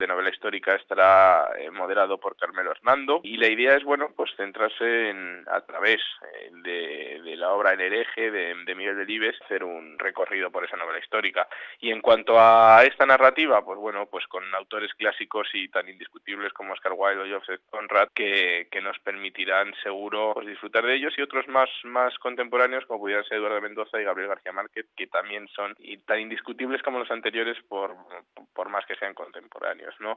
de novela histórica estará moderado por Carmelo Hernando, y la idea es, bueno, pues centrarse a través de la obra El hereje de Miguel Delibes, hacer un recorrido por esa novela histórica. Y en cuanto a esta narrativa, pues bueno, pues con autores clásicos y tan indiscutibles como Oscar Wilde o Joseph Conrad, que nos permitirán seguro pues disfrutar de ellos, y otros más contemporáneos como pudieran ser Eduardo Mendoza y Gabriel García Márquez, que también son tan indiscutibles como los anteriores por más que sean contemporáneos, ¿no?